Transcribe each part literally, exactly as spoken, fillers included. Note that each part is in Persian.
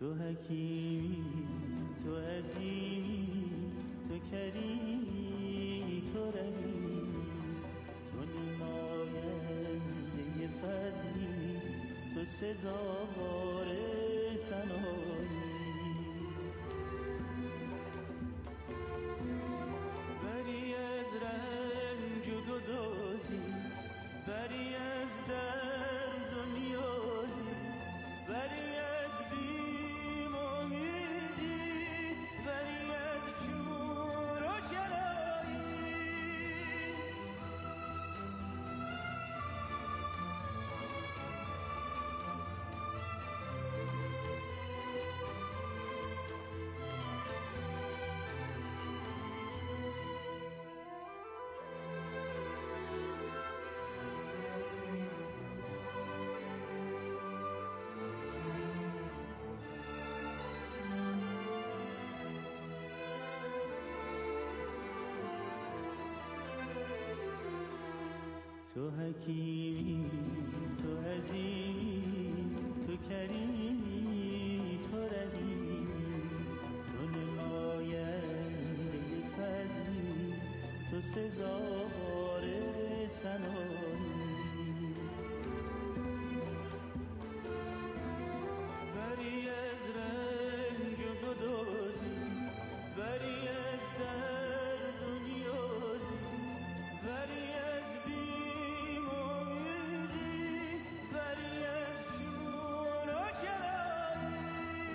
تو حکیمی، تو عظیمی، تو کریمی، تو رحیمی، تو نماینده فضلی، تو سزاوار ثنایی. بری از رنج و گدازی، بری از درد و نیازی، بری از بیم و امیدی، بری از چور و چرایی. تو حکیمی، تو عظیمی، تو کریمی، تو رحیمی، تو نماینده فضلی، تو سزاوار ثنایی. بری از رنج و گدازی، بری از درد و نیازی، بری از بیم و امیدی، بری از چون و چرایی.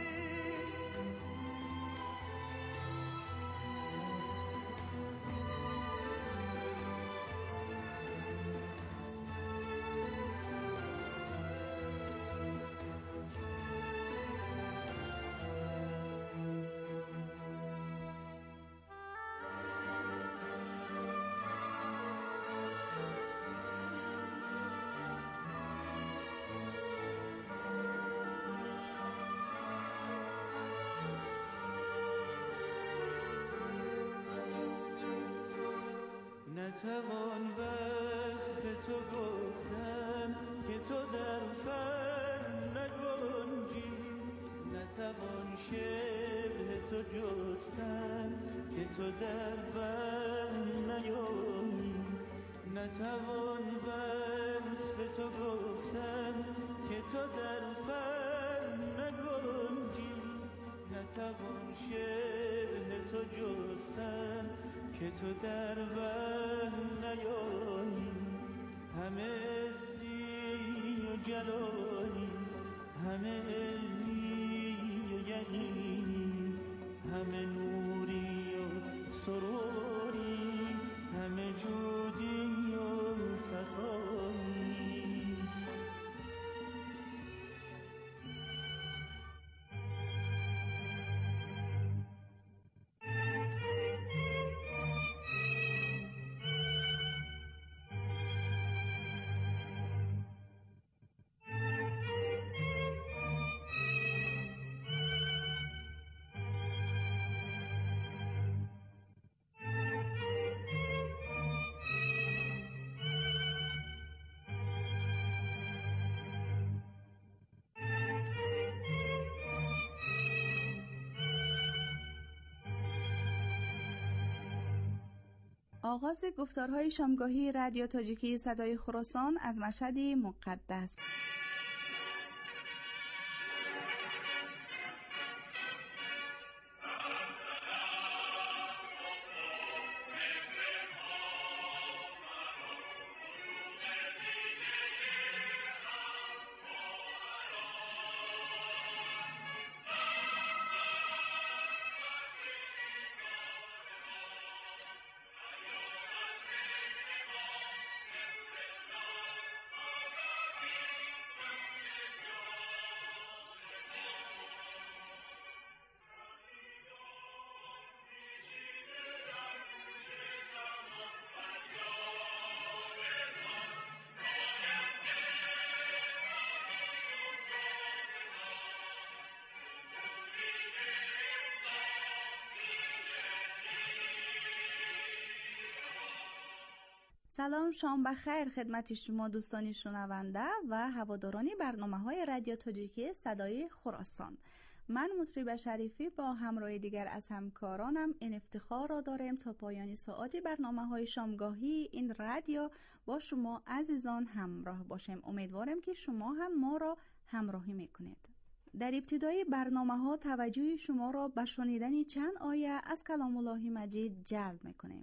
نتوان وصف تو گفتن که تو در فن نگنجی، نتوان شبه تو جستن که تو در فن نیایی، نتوان وصف تو گفتن که تو در فن نگنجی، نتوان شبه تو جستن که تو در وهم نیایی. همه عزی و جلالی، همه علمی و یقینی، همه نوری و سروری، همه جودی و سخایی. آغاز گفتارهای شامگاهی رادیو تاجیکی صدای خراسان از مشهدی مقدس. سلام، شام بخیر خدمت شما دوستانی شنونده و هوادارانی برنامه‌های رادیو تاجیکی صدای خراسان. من مطرب شریفی با همراه دیگر از همکارانم این افتخار را داریم تا پایان ساعت برنامه‌های شامگاهی این رادیو با شما عزیزان همراه باشیم. امیدوارم که شما هم ما را همراهی میکنید. در ابتدای برنامه‌ها توجه شما را به شنیدن چند آیه از کلام الله مجید جلب میکنیم.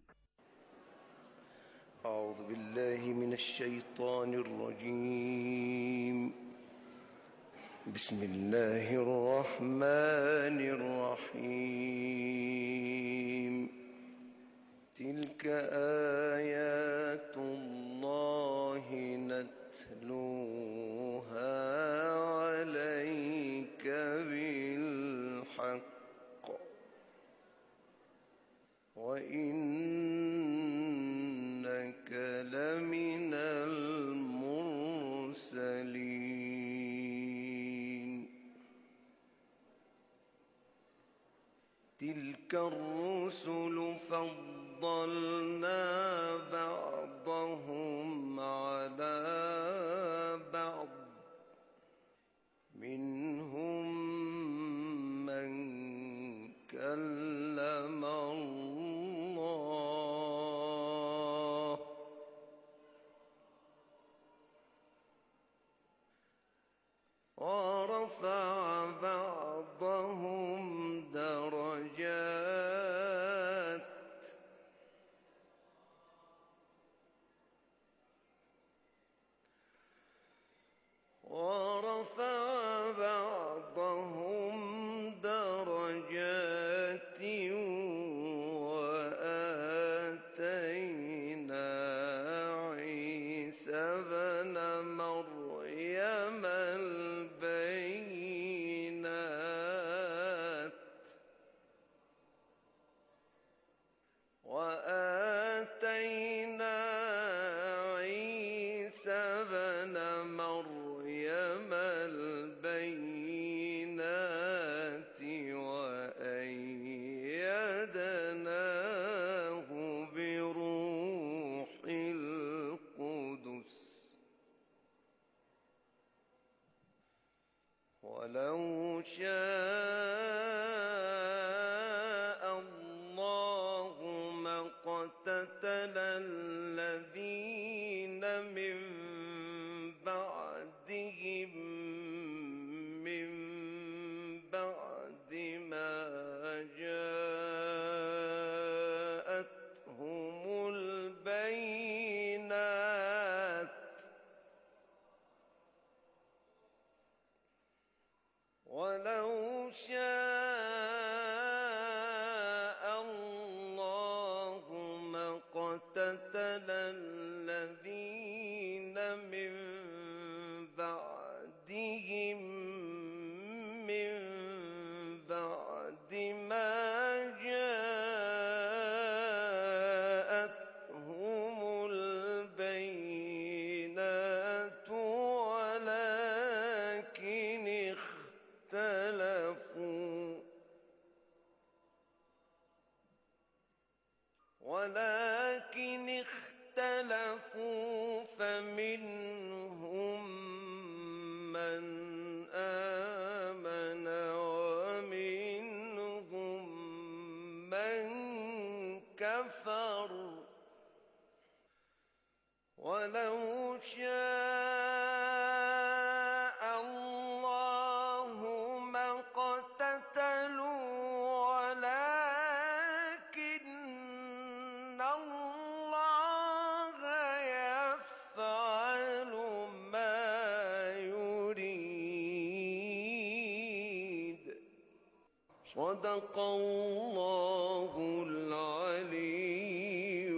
اعوذ بالله من الشیطان الرجیم. بسم الله الرحمن الرحیم. تلك آیات الله نتلوها عليك بالحق وإنك لمن المرسلين. تلك الرسل فضلنا بعضهم على بعض منهم من كلم الله ورفع بعضهم درجات ورفع بعضهم درجات وآتينا عيسى ابن مريم البينات وآتينا عيسى ابن مريم البينات وأيدناه بروح القدس ولو شاء الله ما اقتتل الذين من بعدهم من بعد ما جاءتهم البينات ولو شاء الله ما اقتتل الذين من بعدهم من بعد ما جاءتهم البينات ولكن اختلفوا ولكن اختلفوا فمنهم من آمن ومنهم من كفر ولو شاء الله ما اقتتلوا ولكن الله يفعل ما يريد. صدق الله العلي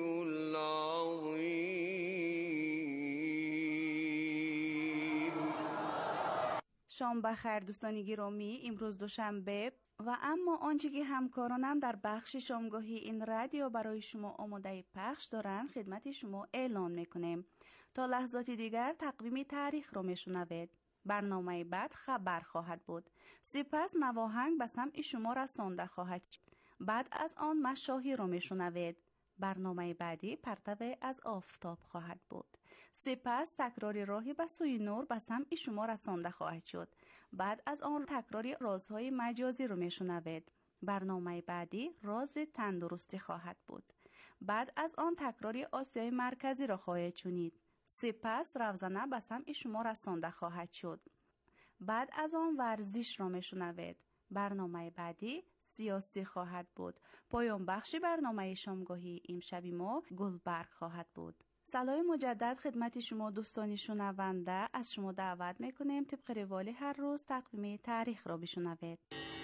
العظيم. شام بخیر دوستان گرامی. امروز دوشنبه و اما آنچه که همکارانم در بخش شامگاهی این رادیو برای شما آماده پخش دارن خدمت شما اعلان میکنیم. تا لحظات دیگر تقویم تاریخ رو میشنوید. برنامه بعد خبر خواهد بود. سپس نواهنگ به سمع شما رسانده خواهد شد. بعد از آن مشاهیر رو میشنوید. برنامه بعدی پرتو از آفتاب خواهد بود. سپس تکرار راهی به سوی نور به سمع شما رسانده خواهد شد. بعد از آن تکرار رازهای مجازی رو میشنوید. برنامه بعدی راز تندرستی خواهد بود. بعد از آن تکرار آسیای مرکزی را خواهید شنید. سپس روزانه به سمع شما رسانده خواهد شد. بعد از آن ورزش را میشنوید. برنامه بعدی سیاسی خواهد بود. پایان بخش برنامه شامگاهی امشب ما گلبرگ خواهد بود. سلام مجدد خدمت شما دوستان شنونده. از شما دعوت میکنیم طبق روال هر روز تقویم تاریخ را بشنوید.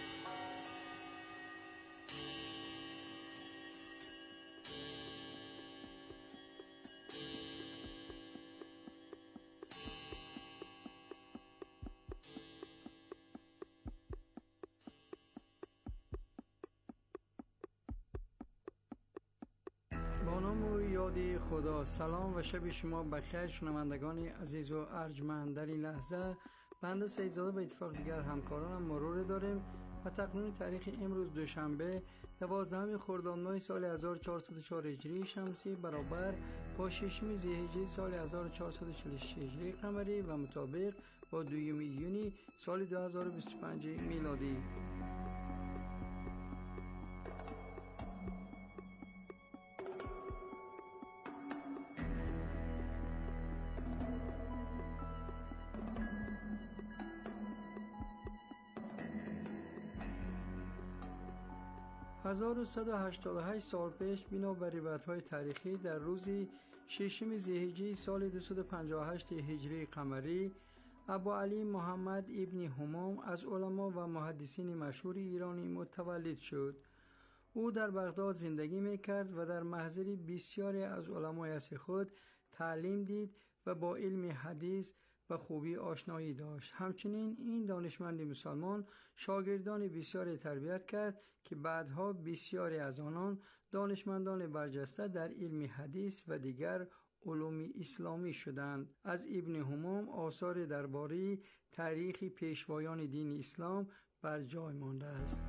با نام و یاد خدا. سلام و شب شما بخیر شنوندگان عزیز و ارجمند. در این لحظه بنده سیدزاده به اتفاق دیگر همکارانم مرور داریم و تقویم تاریخ امروز دوشنبه دوازدهم خرداد ماه سال هزار و چهارصد و چهار هجری شمسی برابر با ششم ذی‌حجه سال هزار و چهارصد و چهل و شش هجری قمری و مطابق با دوم یونی سال دو هزار و بیست و پنج میلادی. هزار و صد و هشتاد و هشت سال پیش بنا بر روایت‌های تاریخی در روز ششم ذی‌حجه سال دویست و پنجاه و هشت هجری قمری ابوعلی محمد ابن همام از علما و محدثین مشهور ایرانی متولد شد. او در بغداد زندگی می‌کرد و در محضر بسیاری از علمای عصر خود تعلیم دید و با علم حدیث و خوبی آشنایی داشت. همچنین این دانشمند مسلمان شاگردان بسیاری تربیت کرد که بعدها بسیاری از آنان دانشمندان برجسته در علم حدیث و دیگر علوم اسلامی شدند. از ابن همام آثار درباره تاریخ پیشوایان دین اسلام بر جای مانده است.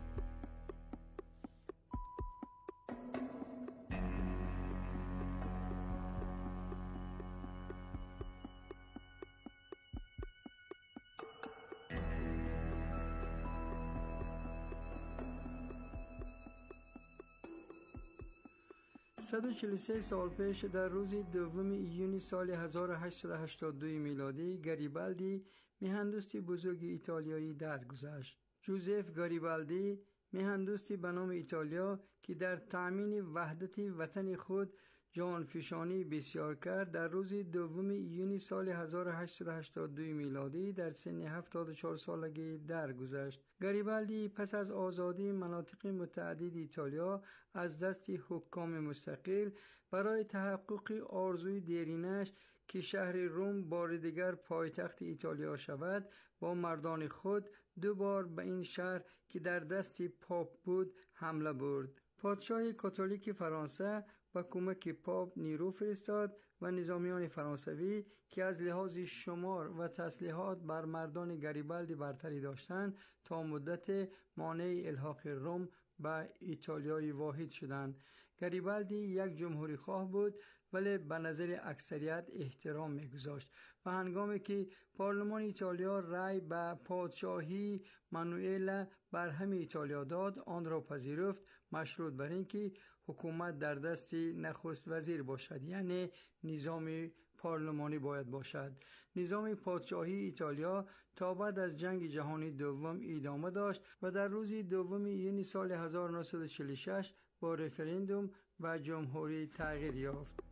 صد و چهل و سه سال پیش در روز دوم ایونی سال هزار و هشتصد و هشتاد و دو میلادی گاریبالدی میهندوستی بزرگ ایتالیایی درگذشت. جوزف گاریبالدی میهندوستی به نام ایتالیا که در تأمین وحدت وطن خود جانفشانی بسیار کرد در روز دوم ایونی سال هزار و هشتصد و هشتاد و دو میلادی در سن هفتاد و چهار سالگی درگذشت. گاریبالدی پس از آزادی مناطق متعدد ایتالیا از دست حکام مستقل برای تحقق آرزوی دیرینش که شهر روم بار دیگر پایتخت ایتالیا شود با مردان خود دو بار به این شهر که در دست پاپ بود حمله برد. پادشاه کاتولیک فرانسه با کمک پاپ نیرو فرستاد و نظامیان فرانسوی که از لحاظ شمار و تسلیحات بر مردان گاریبالدی برتری داشتند تا مدت مانع الحاق روم به ایتالیای واحد شدند. گاریبالدی یک جمهوری خواه بود ولی به نظر اکثریت احترام می‌گذاشت و هنگامی که پارلمان ایتالیا رأی به پادشاهی مانوئل بر همه ایتالیا داد آن را پذیرفت، مشروط بر اینکه حکومت در دست نخست وزیر باشد، یعنی نظام پارلمانی باید باشد. نظام پادشاهی ایتالیا تا بعد از جنگ جهانی دوم ادامه داشت و در روز دوم یونی سال هزار و نهصد و چهل و شش با رفراندوم و جمهوری تغییر یافت.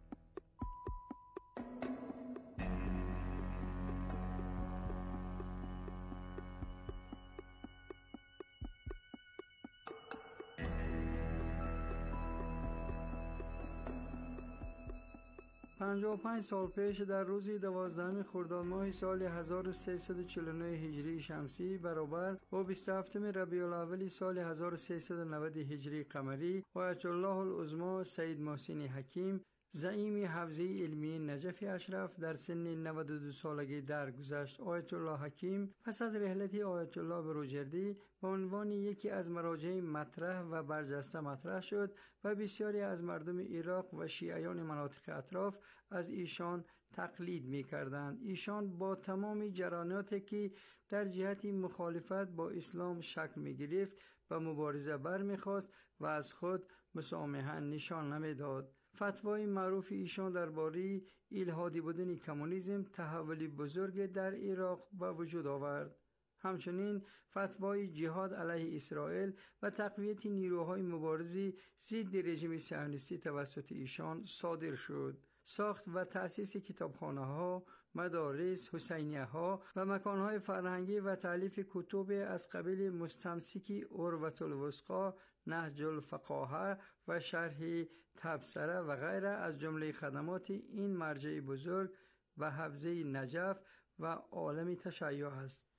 پنجاه و پنج سال پیش در روز دوازدهم خرداد ماه سال هزار و سیصد و چهل و نه هجری شمسی برابر با بیست و هفتم ربیع الاول سال هزار و سیصد و نود هجری قمری آیت الله العظما سید محسن حکیم زعیم حوزه علمی نجف اشرف در سن نود و دو سالگی درگذشت. آیت الله حکیم پس از رحلت آیت الله به روجردی به عنوان یکی از مراجع مطرح و برجسته مطرح شد و بسیاری از مردم عراق و شیعیان مناطق اطراف از ایشان تقلید می کردند. ایشان با تمام جراناتی که در جهت مخالفت با اسلام شکل می گرفت و مبارزه بر می خواست و از خود مسامحه نشان نمی داد. فتوای معروف ایشان درباره الحادی بودن کمونیسم تحولی بزرگ در عراق به وجود آورد. همچنین فتوای جهاد علیه اسرائیل و تقویت نیروهای مبارزی ضد رژیم صهیونیستی توسط ایشان صادر شد. ساخت و تأسیس کتابخانه‌ها، مدارس، حسینیه‌ها و مکانهای فرهنگی و تألیف کتب از قبیل مستمسکی عروة الوثقی، نهج الفقاهه و شرح تبصره و غیره از جمله خدمات این مرجع بزرگ و حوزه نجف و عالم تشیع است.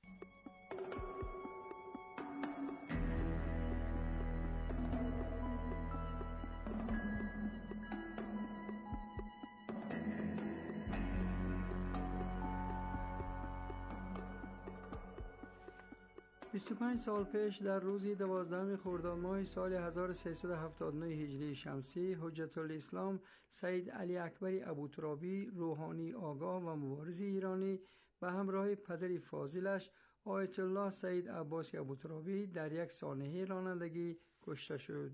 بیست و پنج سال پیش در روز دوازدهم خرداد ماه سال هزار و سیصد و هفتاد و نه هجری شمسی، حجت الاسلام سید علی اکبری ابوترابی، روحانی آگاه و مبارز ایرانی به همراه پدر فاضلش آیت الله سید عباسی ابوترابی در یک سانحه رانندگی کشته شد.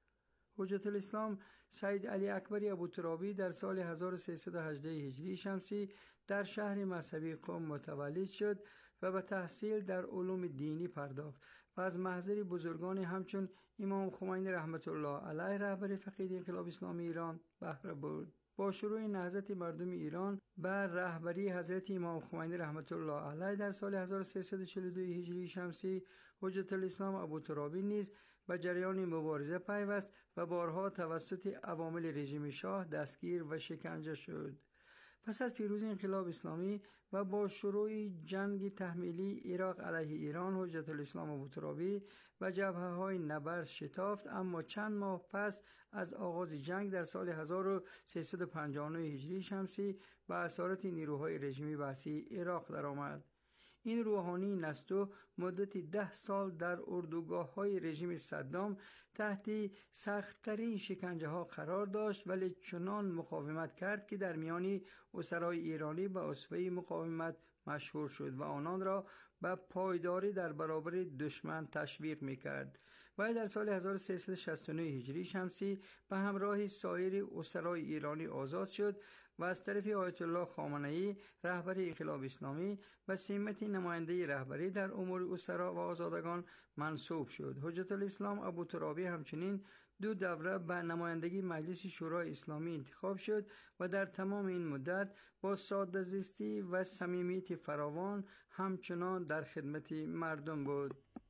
حجت الاسلام سید علی اکبری ابوترابی در سال هزار و سیصد و هجده هجری شمسی در شهر مذهبی قم متولد شد و به تحصیل در علوم دینی پرداخت و از محضر بزرگان همچون امام خمینی رحمت الله علیه رهبر فقیه انقلاب اسلامی ایران بهره برد. با شروع نهضت مردم ایران بر رهبری حضرت امام خمینی رحمت الله علیه در سال هزار و سیصد و چهل و دو هجری شمسی، حجت الاسلام ابوترابی نیز به جریان مبارزه پیوست و بارها توسط عوامل رژیم شاه دستگیر و شکنجه شد. پس از پیروزی انقلاب اسلامی و با شروع جنگ تحمیلی عراق علیه ایران، حجت الاسلام ابوترابی و جبهه‌های نبرد شتافت، اما چند ماه پس از آغاز جنگ در سال هزار و سیصد و پنجاه و نه هجری شمسی به اسارت نیروهای رژیمی بعثی عراق درآمد. این روحانی نستو مدت ده سال در اردوگاه‌های رژیم صدام تحت سخت‌ترین شکنجه‌ها قرار داشت، ولی چنان مقاومت کرد که در میان اسرای ایرانی به اسوه مقاومت مشهور شد و آنان را به پایداری در برابر دشمن تشویق می‌کرد. و در سال هزار و سیصد و شصت و نه هجری شمسی به همراه سایر اسرای ایرانی آزاد شد و از طرف آیت الله خامنه‌ای رهبر انقلاب اسلامی و سمت نماینده رهبری در امور اسرا و آزادگان منصوب شد. حجت الاسلام ابوترابی همچنین دو دوره به نمایندگی مجلس شورای اسلامی انتخاب شد و در تمام این مدت با ساده‌زیستی و صمیمیت فراوان همچنان در خدمت مردم بود.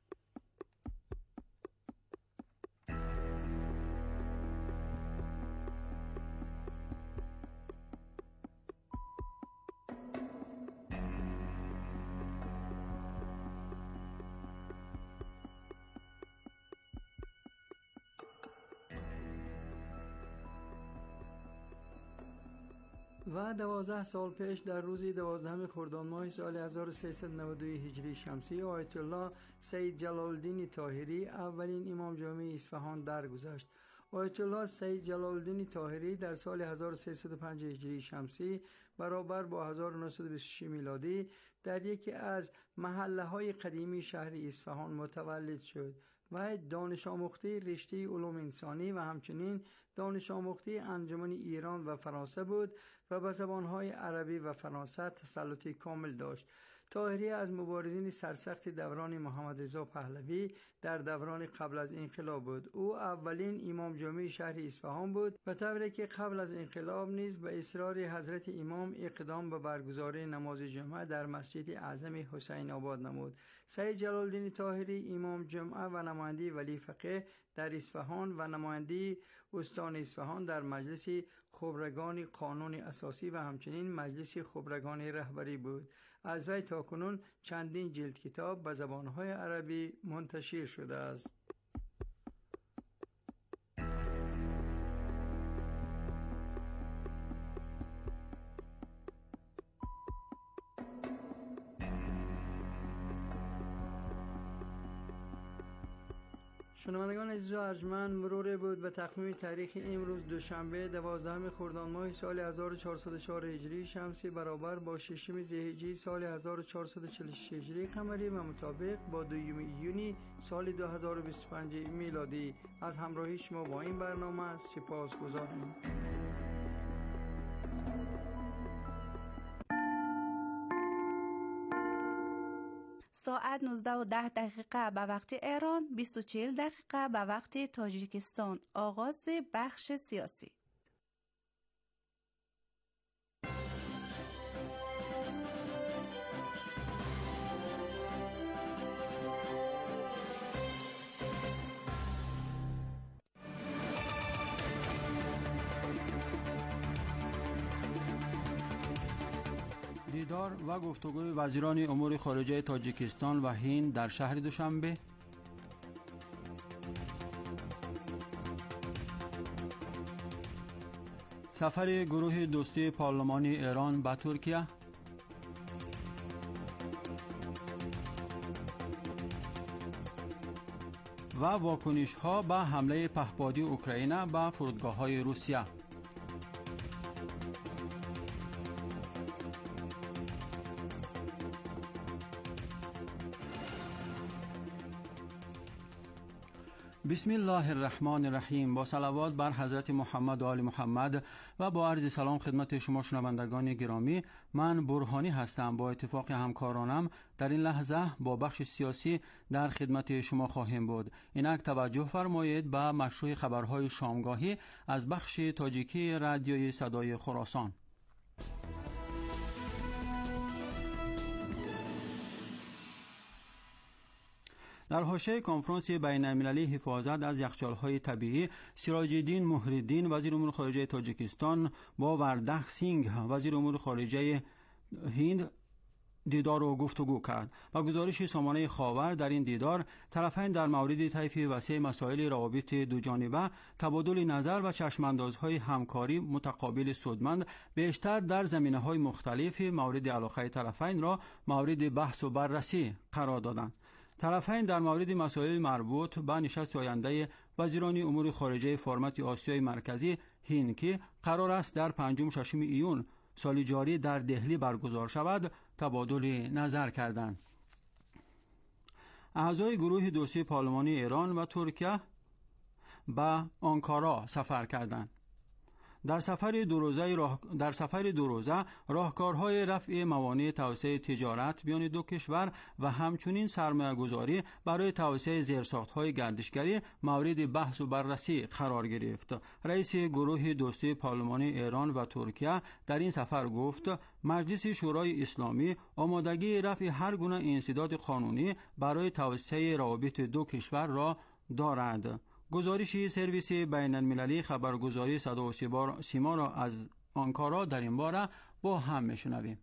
و دوازده سال پیش در روز دوازدهم خرداد ماه سال هزار و سیصد و نود و دو هجری شمسی، آیت الله سید جلال الدین طاهری اولین امام جامع اصفهان درگذشت. آیت الله سید جلال الدین طاهری در سال هزار و سیصد و پنج هجری شمسی برابر با هزار و نهصد و بیست و شش میلادی در یکی از محله‌های قدیمی شهر اصفهان متولد شد و دانش آموخته رشته علوم انسانی و همچنین دانش آموخته انجمن ایران و فرانسه بود و به زبانهای عربی و فرانسه تسلط کامل داشت. طاهری از مبارزین سرسخت دوران محمد رضا پهلوی در دوران قبل از انقلاب بود. او اولین امام جامع شهر اصفهان بود و طوری که قبل از انقلاب نیز به اصرار حضرت امام اقدام به برگزاری نماز جمعه در مسجد اعظم حسین آباد نمود. سید جلال الدین طاهری امام جمعه و نماینده ولی فقیه در اصفهان و نماینده استان اصفهان در مجلس خبرگان قانون اساسی و همچنین مجلس خبرگان رهبری بود. از وی تاکنون چندین جلد کتاب به زبانهای عربی منتشر شده است. شنوندگان عزیز و ارجمند، مرور بود به تقویم تاریخ امروز دوشنبه دوازدهم خرداد ماه سال هزار و چهارصد و چهار هجری شمسی برابر با ششم ذی‌حجه سال هزار و چهارصد و چهل و شش هجری قمری و مطابق با دوم ایونی سال دو هزار و بیست و پنج میلادی. از همراهی شما با این برنامه سپاسگزارم. ساعت نوزده و ده دقیقه به وقت ایران، بیست و چهل دقیقه به وقت تاجیکستان. آغاز بخش سیاسی. دیدار و گفتگوی وزیران امور خارجه تاجیکستان و هند در شهر دوشنبه. سفر گروه دوستی پارلمانی ایران به ترکیه. و واکنش ها به حمله پهپادی اوکراین به فرودگاه های روسیه. بسم الله الرحمن الرحیم. با صلوات بر حضرت محمد و آل محمد و با عرض سلام خدمت شما شنوندگان گرامی، من برهانی هستم. با اتفاق همکارانم در این لحظه با بخش سیاسی در خدمت شما خواهیم بود. اینک توجه فرمایید به مشروع خبرهای شامگاهی از بخش تاجیکی رادیوی صدای خراسان. در حاشیه کنفرانس بین المللی حفاظت از یخچال‌های طبیعی، سراج الدین محی‌الدین وزیر امور خارجه تاجیکستان با وردخ سینگ وزیر امور خارجه هند دیدار و گفتگو کرد. و گزارش سامانه خاور در این دیدار، طرفین در مورد طیف وسیع مسائل روابط دوجانبه، تبادل نظر و چشماندازهای همکاری متقابل سودمند بیشتر در زمینه‌های مختلف مورد علاقه طرفین را مورد بحث و بررسی قرار دادند. طرفین در مورد مسائل مربوط به نشست آینده وزیران امور خارجه فرمت آسیای مرکزی هند که قرار است در پنجم ششم ایون سال جاری در دهلی برگزار شود تبادل نظر کردند. اعضای گروه دوستی پارلمانی ایران و ترکیه به آنکارا سفر کردند. در سفر دو روزه راه... در سفر دو روزه راهکارهای رفع موانع توسعه تجارت میان دو کشور و همچنین سرمایه‌گذاری برای توسعه زیرساخت‌های گردشگری مورد بحث و بررسی قرار گرفت. رئیس گروه دوستی پارلمانی ایران و ترکیه در این سفر گفت مجلس شورای اسلامی آمادگی رفع هر گونه انسداد قانونی برای توسعه روابط دو کشور را دارد. گزارش سرویس بین المللی خبرگزاری صدا و سیما را از آنکارا در این باره با هم میشنویم.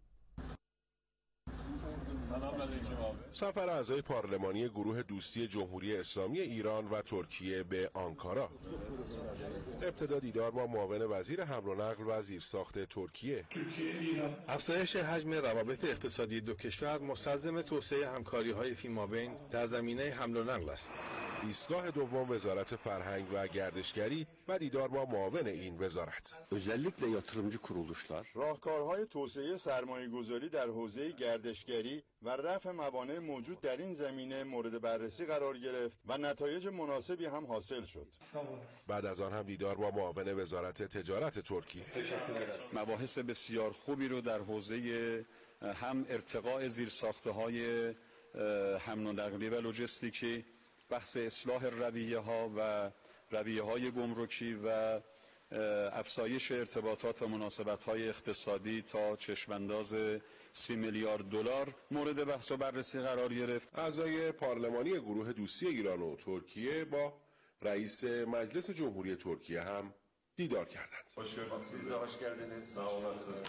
سفر اعضای پارلمانی گروه دوستی جمهوری اسلامی ایران و ترکیه به آنکارا. ابتدا دیدار با معاون وزیر حمل و نقل و زیرساخت ترکیه. افزایش حجم روابط اقتصادی دو کشور مستلزم توسعه همکاری‌های فیمابین در زمینه حمل و نقل است. ایستگاه دوم وزارت فرهنگ و گردشگری و دیدار با معاون این وزارت. özellikle yatırımcı kuruluşlar راهکارهای توسعه سرمایه‌گذاری در حوزه گردشگری و رفع موانع موجود در این زمینه مورد بررسی قرار گرفت و نتایج مناسبی هم حاصل شد. بعد از آن هم دیدار با معاون وزارت تجارت ترکیه. مباحث بسیار خوبی رو در حوزه هم ارتقاء زیرساخت‌های حمل و نقلیه و لوجستیکی، بحث اصلاح رویه ها و رویه های گمرکی و افزایش ارتباطات و مناسبت های اقتصادی تا چشمانداز سی میلیارد دلار مورد بحث و بررسی قرار گرفت. اعضای پارلمانی گروه دوستی ایران و ترکیه با رئیس مجلس جمهوری ترکیه هم دیدار کردند. Hoş geldiniz. Siz de hoş geldiniz. Sağ olasınız.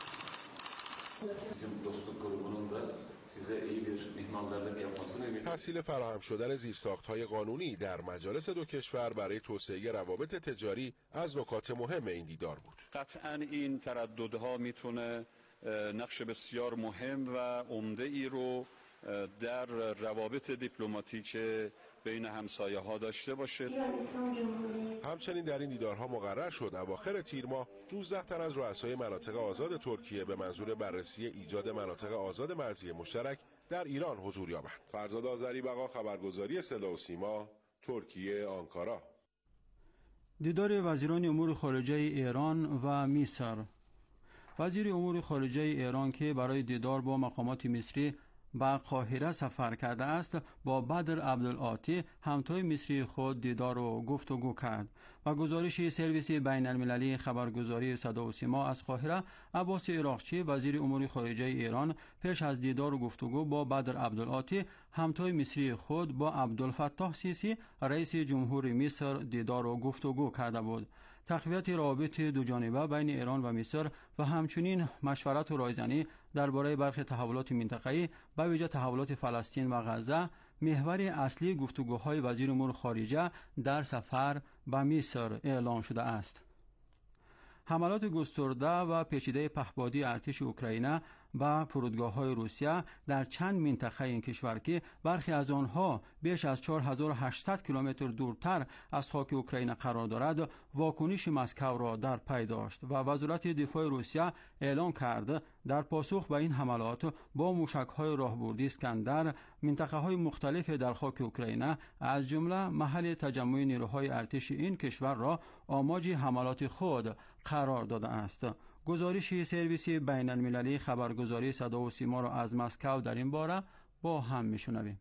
Bizim dostluk grubunun da size iyi bir mihmandarlık yapmasını ümit. تسهیل فراهم شدن زیرساخت‌های قانونی در مجالس دو کشور برای توسعه روابط تجاری از نکات مهم این دیدار بود. قطعاً این ترددها میتونه نقش بسیار مهم و عمده ای رو در روابط دیپلماتیک بین همسایه ها داشته باشه. همچنین در این دیدارها مقرر شد اواخر تیر ماه دوزده تن از رؤسای مناطق آزاد ترکیه به منظور بررسی ایجاد مناطق آزاد مرزی مشترک در ایران حضور یابند. فرزاد آذری بقا، خبرگزاری صدا و سیما، ترکیه، آنکارا. دیدار وزیران امور خارجه ایران و مصر. وزیر امور خارجه ایران که برای دیدار با مقامات مصری به قاهره سفر کرده است، با بدر عبدالعاطی همتای مصری خود دیدار و گفتگو کرد. و گزارش سرویس بین المللی خبرگزاری صدا و سیما از قاهره، عباس عراقچی وزیر امور خارجه ایران پیش از دیدار و گفتگو با بدر عبدالعاطی همتای مصری خود با عبدالفتاح سیسی رئیس جمهور مصر دیدار و گفتگو کرده بود. تقویت روابط دوجانبه بین ایران و مصر و همچنین مشورت و رایزنی درباره برخی تحولات منطقه‌ای به ویژه تحولات فلسطین و غزه محور اصلی گفتگوهای وزیر امور خارجه در سفر به مصر اعلام شده است. حملات گسترده و پیچیده پهپادی ارتش اوکراین و فرودگاه‌های روسیه در چند منطقه این کشور که برخی از آنها بیش از چهار هزار و هشتصد کیلومتر دورتر از خاک اوکراین قرار دارد، واکنش مسکو را در پی داشت و وزارت دفاع روسیه اعلام کرد در پاسخ به این حملات با موشک‌های راهبردی اسکندر منطقه‌های مختلف در خاک اوکراین از جمله محل تجمع نیروهای ارتش این کشور را آماج حملات خود قرار داده است. گزارش سرویس بین المللی خبرگزاری صدا و سیما را از مسکو در این باره با هم میشنویم.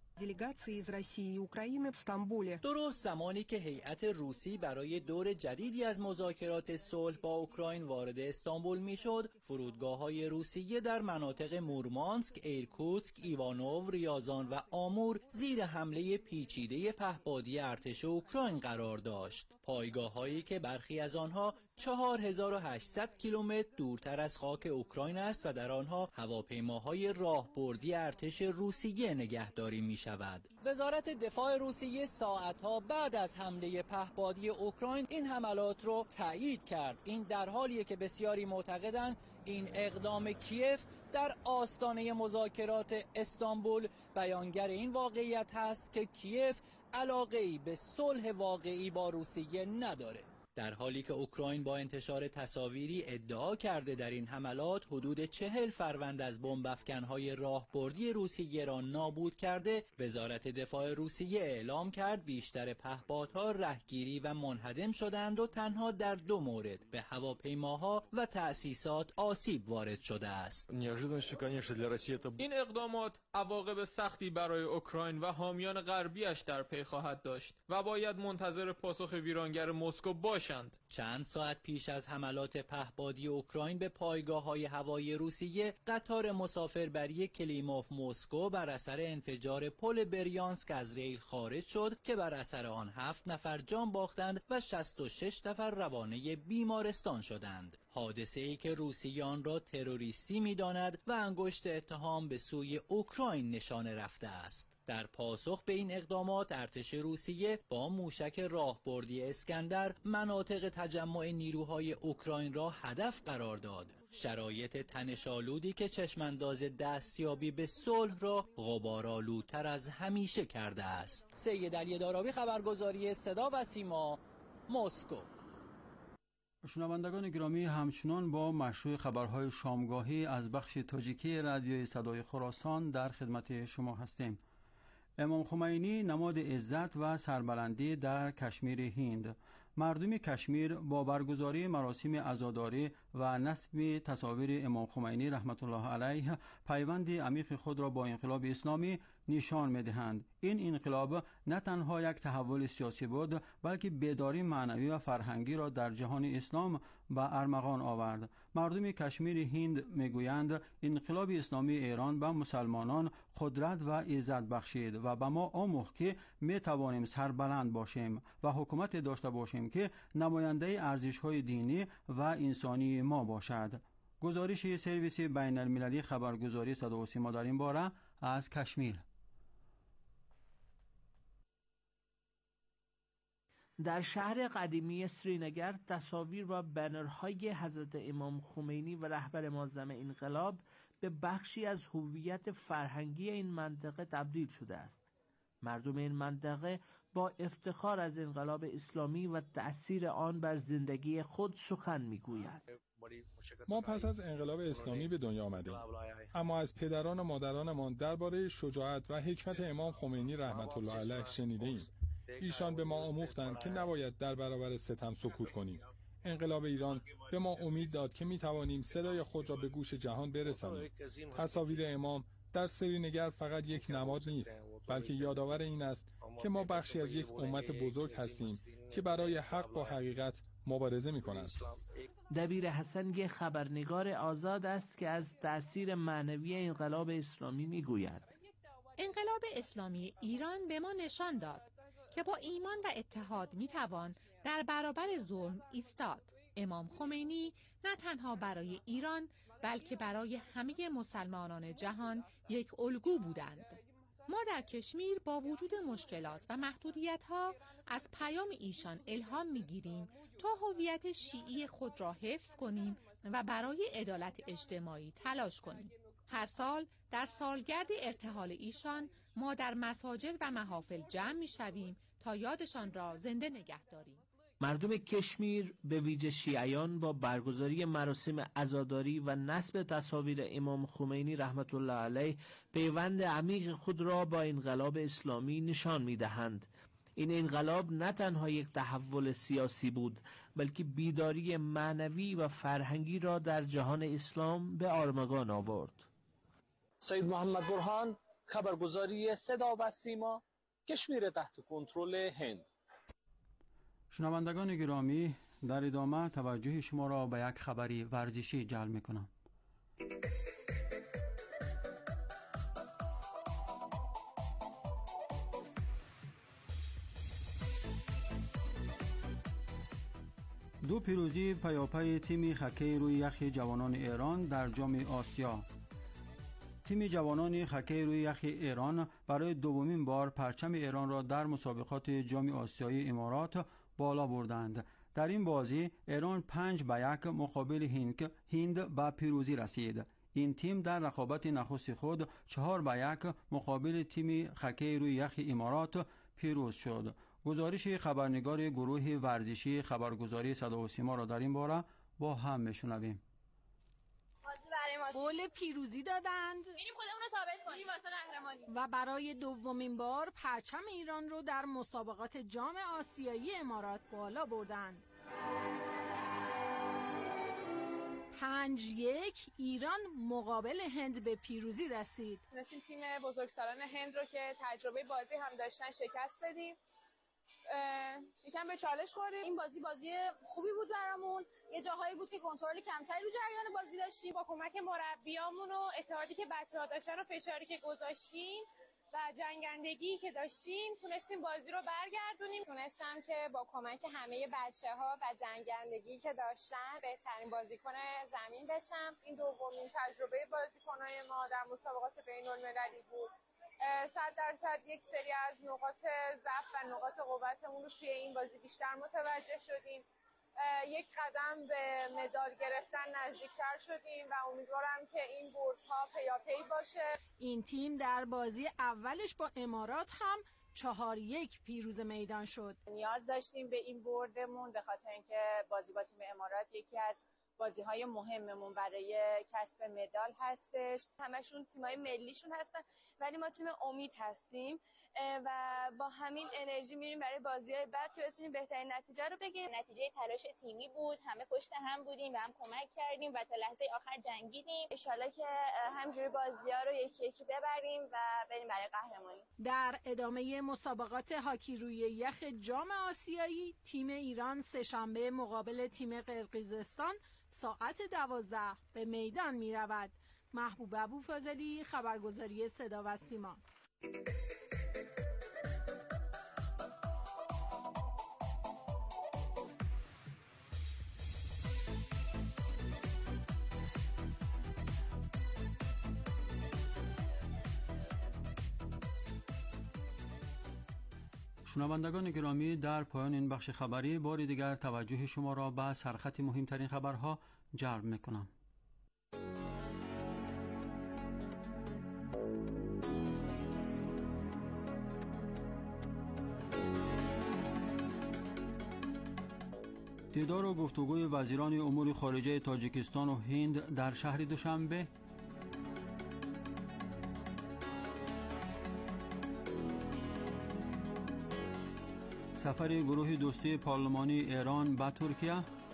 درست زمانی که هیئت روسی برای دور جدیدی از مذاکرات صلح با اوکراین وارد استانبول میشد، فرودگاه‌های روسیه در مناطق مورمانسک، ایرکوتسک، ایوانوو، ریازان و آمور زیر حمله پیچیده پهپادی ارتش اوکراین قرار داشت. پایگاه‌هایی که برخی از آنها چهار هزار و هشتصد کیلومتر دورتر از خاک اوکراین است و در آنها هواپیماهای راهبردی ارتش روسیه نگهداری می‌شود. وزارت دفاع روسیه ساعت‌ها بعد از حمله پهپادی اوکراین این حملات را تایید کرد. این در حالیه که بسیاری معتقدند این اقدام کیف در آستانه مذاکرات استانبول بیانگر این واقعیت هست که کیف علاقه‌ای به صلح واقعی با روسیه نداره. در حالی که اوکراین با انتشار تصاویری ادعا کرده در این حملات حدود چهل فروند از بمب افکن‌های راهبردی روسیه را نابود کرده، وزارت دفاع روسیه اعلام کرد بیشتر پهپادها رهگیری و منهدم شدند و تنها در دو مورد به هواپیماها و تأسیسات آسیب وارد شده است. این اقدامات عواقب سختی برای اوکراین و حامیان غربیش در پی خواهد داشت و باید منتظر پاسخ ویرانگر مسکو باشد. چند ساعت پیش از حملات پهپادی اوکراین به پایگاه‌های هوایی روسیه، قطار مسافربری کلیموف مسکو بر اثر انفجار پل بریانسک از ریل خارج شد که بر اثر آن هفت نفر جان باختند و شصت و شش نفر روانه بیمارستان شدند. حادثه ای که روسیه آن را تروریستی می‌داند و انگشت اتهام به سوی اوکراین نشانه رفته است. در پاسخ به این اقدامات ارتش روسیه با موشک راهبردی اسکندر مناطق تجمع نیروهای اوکراین را هدف قرار داد. شرایط تنش‌آلودی که چشمانداز دستیابی به صلح را غبارآلودتر از همیشه کرده است. سید علی دارابی، خبرگزاری صدا و سیما، مسکو. شنوندگان گرامی، همچنان با مشروع خبرهای شامگاهی از بخش تاجیکی رادیوی صدای خراسان در خدمت شما هستیم. امام خمینی نماد عزت و سربلندی در کشمیر هند. مردم کشمیر با برگزاری مراسم عزاداری و نصب تصاویر امام خمینی رحمت الله علیه پیوند عمیق خود را با انقلاب اسلامی نشان می‌دهند. این انقلاب نه تنها یک تحول سیاسی بود، بلکه بیداری معنوی و فرهنگی را در جهان اسلام به ارمغان آورد. مردم کشمیر هند میگویند انقلاب اسلامی ایران به مسلمانان قدرت و عزت بخشید و به ما آموخت که می توانیم سربلند باشیم و حکومت داشته باشیم که نماینده ارزش‌های دینی و انسانی ما باشد. گزارش سرویس بین المللی خبرگزاری صدا و سیما در این باره از کشمیر. در شهر قدیمی سرینگر تصاویر و بنرهای حضرت امام خمینی و رهبر معظم انقلاب به بخشی از هویت فرهنگی این منطقه تبدیل شده است. مردم این منطقه با افتخار از انقلاب اسلامی و تأثیر آن بر زندگی خود سخن میگویند. ما پس از انقلاب اسلامی به دنیا آمدیم، اما از پدران و مادرانمان درباره شجاعت و حکمت امام خمینی رحمت الله علیه شنیدیم. ایشان به ما آموختند که نباید در برابر ستم سکوت کنیم. انقلاب ایران به ما امید داد که می توانیم صدای خود را به گوش جهان برسانیم. تصاویر امام در سرینگر فقط یک نماد نیست، بلکه یادآور این است که ما بخشی از یک امت بزرگ هستیم که برای حق و حقیقت مبارزه می کنند. دبیر حسن یک خبرنگار آزاد است که از تأثیر معنوی انقلاب اسلامی می گوید. انقلاب اسلامی ایران به ما نشان داد که با ایمان و اتحاد می توان در برابر ظلم ایستاد. امام خمینی نه تنها برای ایران بلکه برای همه مسلمانان جهان یک الگو بودند. ما در کشمیر با وجود مشکلات و محدودیت‌ها از پیام ایشان الهام می‌گیریم تا هویت شیعی خود را حفظ کنیم و برای عدالت اجتماعی تلاش کنیم. هر سال در سالگرد ارتحال ایشان ما در مساجد و محافل جمع می‌شویم تا یادشان را زنده نگه داریم. مردم کشمیر به ویژه شیعیان با برگزاری مراسم عزاداری و نصب تصاویر امام خمینی رحمت الله علیه پیوند عمیق خود را با انقلاب اسلامی نشان می‌دهند. این انقلاب نه تنها یک تحول سیاسی بود، بلکه بیداری معنوی و فرهنگی را در جهان اسلام به آرمغان آورد. سید محمد برهان، خبرگزاری صدا و سیما، کشمیر تحت کنترل هند. شنوندگان گرامی، در ادامه توجه شما را به یک خبری ورزشی جلب می‌کنم. دو پیروزی پیاپی تیم هکی روی یخ جوانان ایران در جام آسیا. تیم جوانان هکی روی یخ ایران برای دومین بار پرچم ایران را در مسابقات جام آسیایی امارات بالا بردند. در این بازی ایران پنج به یک مقابل هند هند به پیروزی رسید. این تیم در رقابت نخست خود چهار به یک مقابل تیم هکی روی یخ امارات پیروز شد. گزارش خبرنگار گروه ورزشی خبرگزاری صدا و سیما را در این باره با هم میشنویم. گل پیروزی دادند و برای دومین بار پرچم ایران رو در مسابقات جام آسیایی امارات بالا بردند. پنج یک ایران مقابل هند به پیروزی رسید. نسیم تیم بزرگسالان هند رو که تجربه بازی هم داشتن شکست بدیم. یکم به چالش خوردیم. این بازی بازی خوبی بود برامون. یه جاهایی بود که کنترل کمتری رو جریان بازی داشتیم. با کمک مربیامون و اتحادی که بچه‌ها داشتن و فشاری که گذاشتیم و جنگندگی که داشتیم تونستیم بازی رو برگردونیم. تونستم که با کمک همه بچه‌ها و جنگندگی که داشتن بهترین بازیکن زمین بشم. این دومین تجربه بازیکن‌های ما در مسابقات بین‌المللی بود. صد درصد یک سری از نقاط ضعف و نقاط قوتمون رو توی این بازی بیشتر متوجه شدیم. یک قدم به مدال گرفتن نزدیکتر شدیم و امیدوارم که این بردها پیاپی باشه. این تیم در بازی اولش با امارات هم چهار یک پیروز میدان شد. نیاز داشتیم به این بردمون به خاطر اینکه بازی با تیم امارات یکی از بازی‌های مهممون برای کسب مدال هستش. همشون تیم‌های ملیشون هستن ولی ما تیم امید هستیم و با همین انرژی میریم برای بازی‌های بعد که بتونیم بهترین نتیجه رو بگیریم. نتیجه تلاش تیمی بود، همه پشت هم بودیم و هم کمک کردیم و تا لحظه آخر جنگیدیم. ان شاءالله که همینجوری بازی‌ها رو یکی یکی ببریم و بریم برای قهرمانی. در ادامه مسابقات هاکی روی یخ جام آسیایی تیم ایران سه‌شنبه مقابل تیم قرقیزستان ساعت دوازده به میدان می رود. محبوب ابوفاضلی، خبرگزاری صدا و سیما. شنوندگان گرامی، در پایان این بخش خبری بار دیگر توجه شما را به سرخط مهمترین خبرها جلب میکنم. دیدار و گفتگوی وزیران امور خارجه تاجیکستان و هند در شهر دوشنبه. سفر گروه دوستی پارلمانی ایران به ترکیه.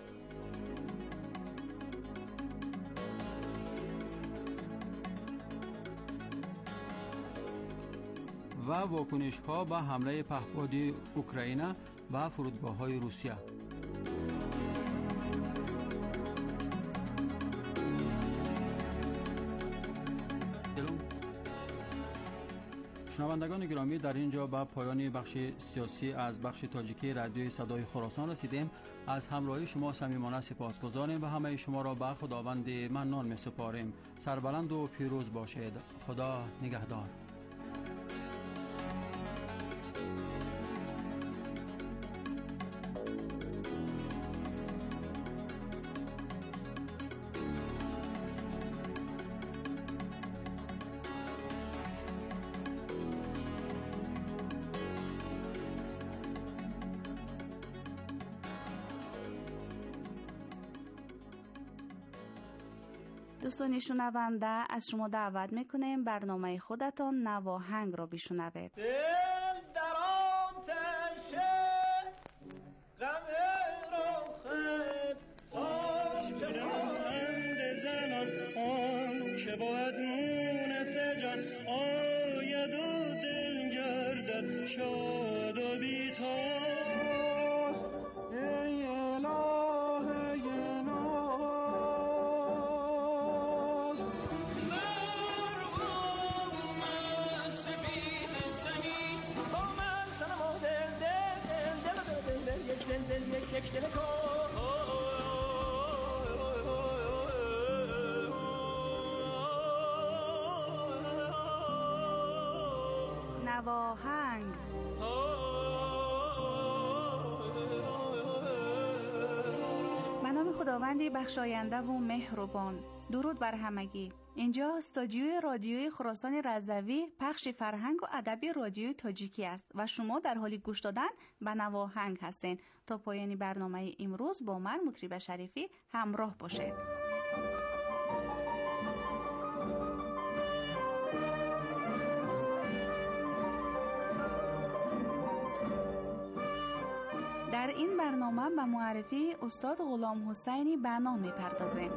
و واکنش ها به حمله پهپادی اوکراین به فرودگاه های روسیه. شنوندگان گرامی، در اینجا به پایان بخش سیاسی از بخش تاجیکی رادیوی صدای خراسان رسیدیم. از همراهی شما صمیمانه سپاسگزاریم و همه شما را به خداوند منان می‌سپاریم. سربلند و پیروز باشید. خدا نگهدار. دوستان شنونده، از شما دعوت میکنیم برنامه خودتان نواهنگ را بشنوید. دل در آتش غم رخت تاش که مانند زنان آن که باید مونس جان آید و دل گردد شاد و بی‌تاب. نواهنگ. به نام خداوند بخشاینده و مهربان. درود بر همگی. اینجا استودیوی رادیوی خراسان رضوی، پخش فرهنگ و ادبی رادیوی تاجیکی است و شما در حال گوش دادن به نواهنگ هستین. تا پایان برنامه امروز با من مطرب شریفی همراه باشید. در این برنامه به معرفی استاد غلام حسینی بنا می‌پردازیم.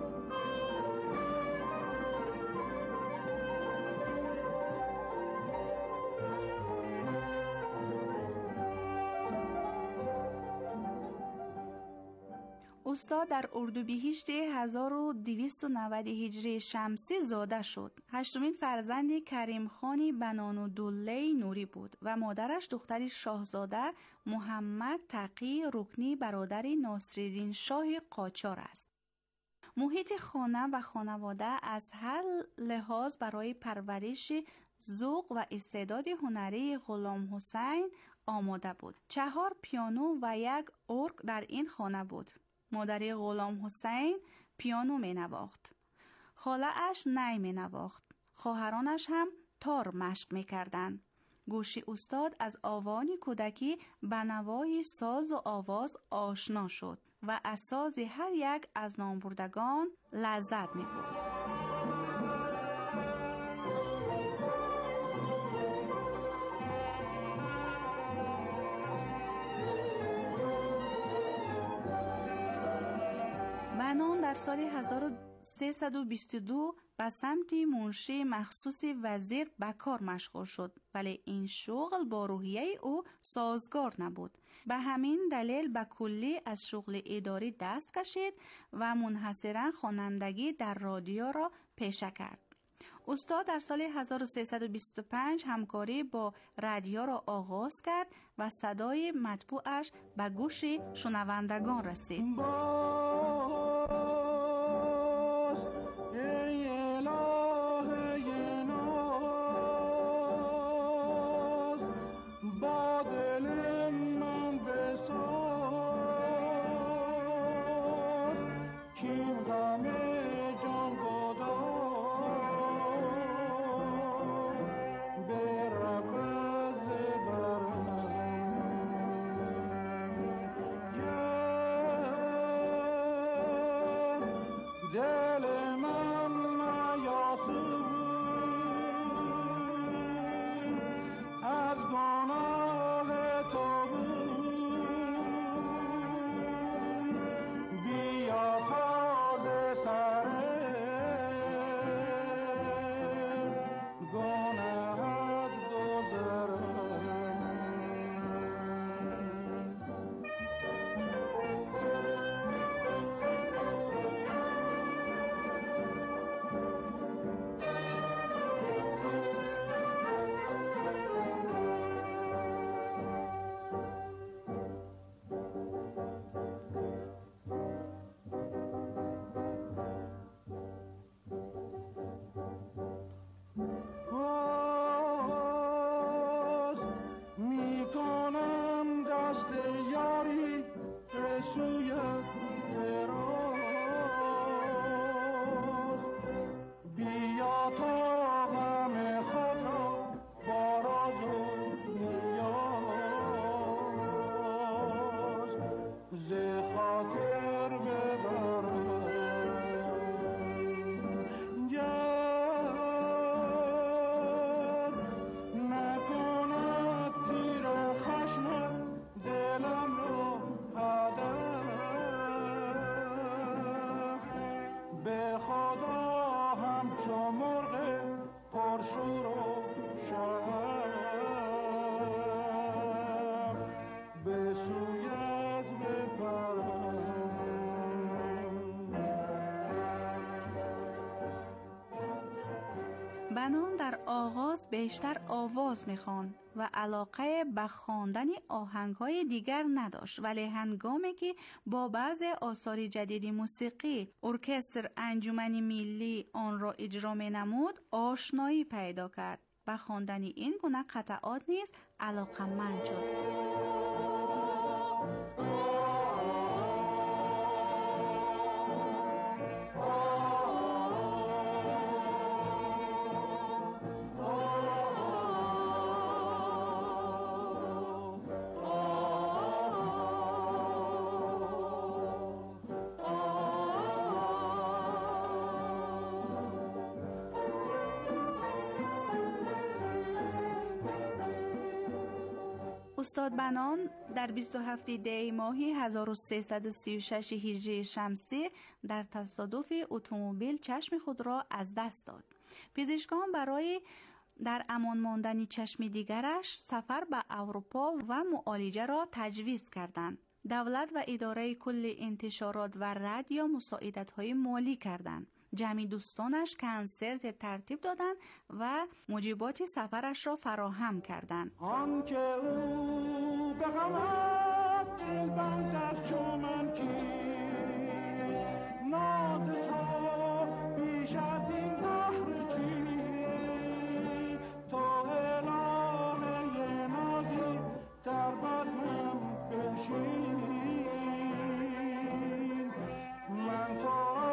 استاد در اردوبهشت هزار و دویست و نود هجری شمسی زاده شد. هشتمین فرزند کریم خانی بنانالدوله نوری بود و مادرش دختر شاهزاده محمد تقی رکنی برادر ناصرالدین شاه قاجار است. محیط خانه و خانواده از هر لحاظ برای پرورش ذوق و استعداد هنری غلام حسین آماده بود. چهار پیانو و یک ارگ در این خانه بود. مادر غلام حسین پیانو می نواخت. خاله اش نی می نواخت. خواهرانش هم تار مشق می کردن. گوش استاد از آوان کودکی به نوای ساز و آواز آشنا شد و از ساز هر یک از نامبردگان لذت می برد. بنان در سال هزار و سیصد و بیست و دو به سمت منشی مخصوص وزیر به کار مشغول شد، ولی این شغل با روحیه او سازگار نبود. به همین دلیل به کلی از شغل اداری دست کشید و منحصراً خوانندگی در رادیو را پیشه کرد. استاد در سال هزار و سیصد و بیست و پنج همکاری با رادیو را آغاز کرد و صدای مطبوعش به گوش شنوندگان رسید. بنان در آغاز بیشتر آواز می‌خواند و علاقه به خواندن آهنگ‌های دیگر نداشت، ولی هنگامی که با بعض آثار جدید موسیقی ارکستر انجمن ملی آن را اجرا می‌نمود آشنایی پیدا کرد. به خواندن این گونه قطعات نیز علاقه‌مند شد. استاد بنان در بیست و هفتم دی ماهی هزار و سیصد و سی و شش هجری شمسی در تصادف اتومبیل چشم خود را از دست داد. پزشکان برای در امان ماندن چشم دیگرش سفر به اروپا و معالجه را تجویز کردند. دولت و اداره کل انتشارات و رادیو مساعدت‌های مالی کردند. جمعی دوستانش کنسرت ترتیب دادند و موجبات سفرش را فراهم کردند. آنکه او به غمت دلبندد چو من کیست، ناز تو بیش از این بحر چیست، تو الهه نازی در بزمم بنشین، من تو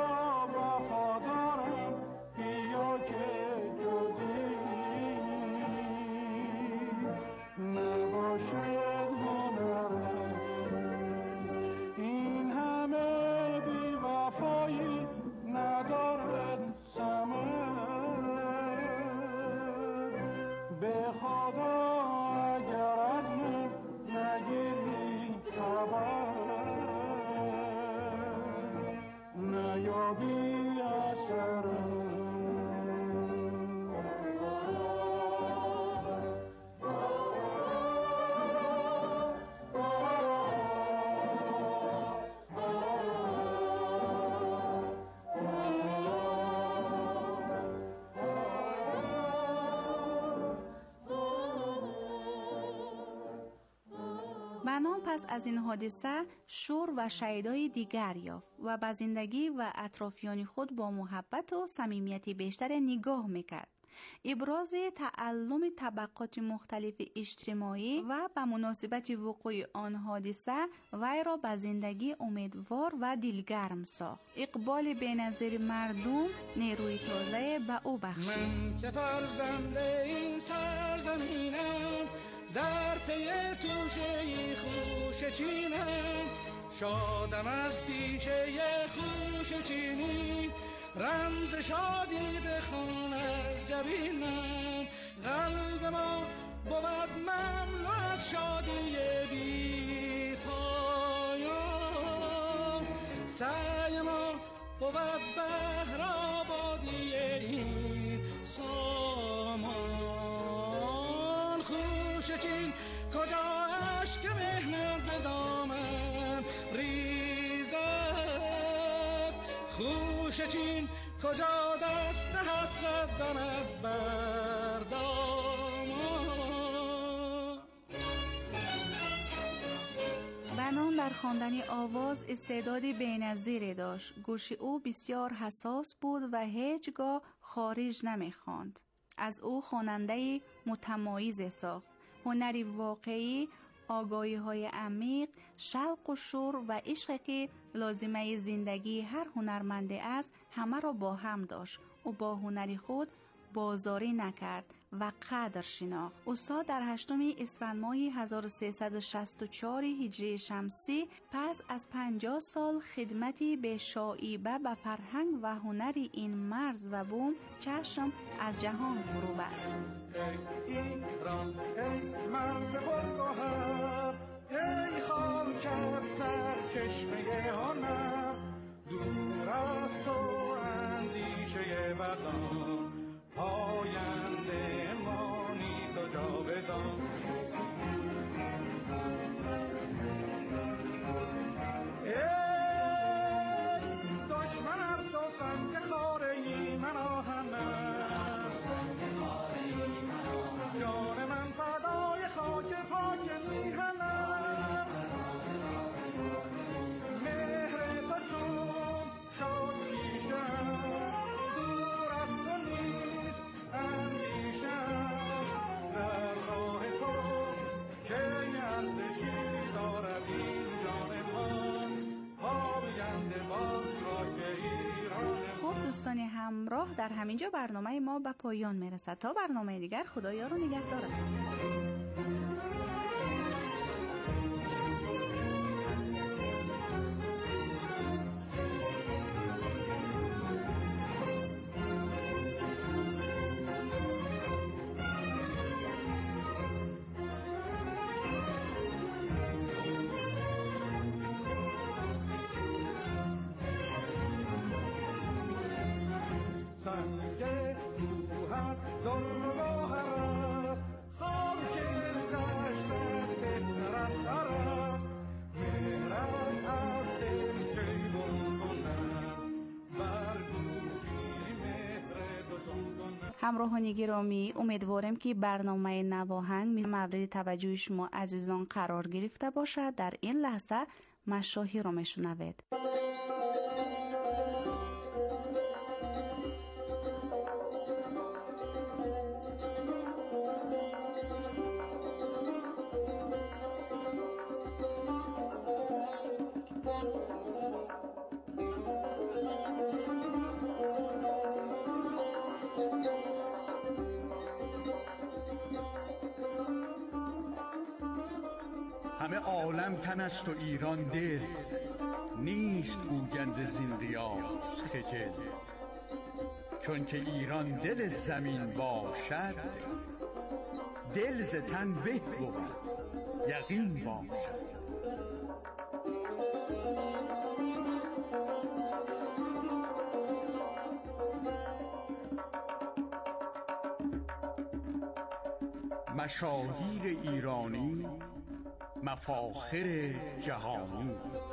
بنان پس از این حادثه شور و شیدای دیگر یافت و به زندگی و اطرافیان خود با محبت و صمیمیت بیشتر نگاه میکرد. ابراز تعلم طبقات مختلف اجتماعی و به مناسبت وقوع آن حادثه وی را به زندگی امیدوار و دلگرم ساخت. اقبال بی‌نظیر مردم نیروی تازه به او بخشید. من که فرزند این سرزمینم، در پی توشه خوش چینم، شادم از پیشه خوش چینی، رمز شادی بخوان از جبینم، قلب ما بود مملو از شادی بی پایان، سعی ما بود بهر آبادی این سامان. خوش چین کجا اشک مهنت به دامن ریزد، خوش چین کجا دست حسرت زند بر دامان. بنان در خواندن آواز استعداد بی‌نظیری داشت. گوش او بسیار حساس بود و هیچگاه خارج نمی‌خواند. از او خواننده متمایز ساخت. هنری واقعی، آگاهی‌های عمیق، شوق و شور و عشقی که لازمه زندگی هر هنرمند است همه را با هم داشت. او با هنری خود بازاری نکرد و قدر شناخت. استاد در هشتم اسفند ماه هزار و سیصد و شصت و چهار هجری شمسی پس از پنجاه سال خدمتی به شایبه به فرهنگ و هنر این مرز و بوم چشم از جهان فرو بست. ای ایران، ای مرز پرگوهر، ای خاک سرچشمه هنر، دور از تو اندیشه بدان، پاینده مانی تو جاودان. ای دشمن ار تو سنگ خاره ای من آهن است، همراه. در همینجا برنامه ما به پایان میرسد. تا برنامه دیگر خدا یار و نگهدارتون. همراهان گرامی، امیدوارم که برنامه نواهنگ مورد توجه شما عزیزان قرار گرفته باشد. در این لحظه مشاهیر را میشنوید. همه عالم تن است و ایران دل، نیست گوگند زین ریاض خجل. چون که ایران دل زمین باشد، دل ز تن به بود یقین باشد. مشاهیر ایرانی، مفاخر جهانی.